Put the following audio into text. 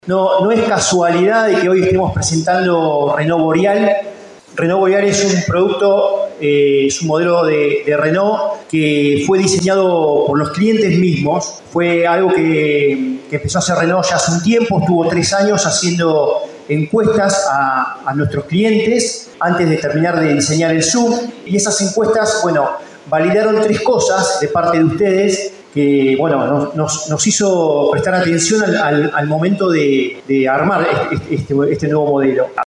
No es casualidad de que hoy estemos presentando Renault Boreal. Renault Boreal es un producto, es un modelo de Renault que fue diseñado por los clientes mismos. Fue algo que empezó a hacer Renault ya hace un tiempo, estuvo 3 años haciendo encuestas a nuestros clientes antes de terminar de diseñar el SUV. Y esas encuestas, validaron 3 cosas de parte de ustedes que nos hizo prestar atención al momento de armar este nuevo modelo.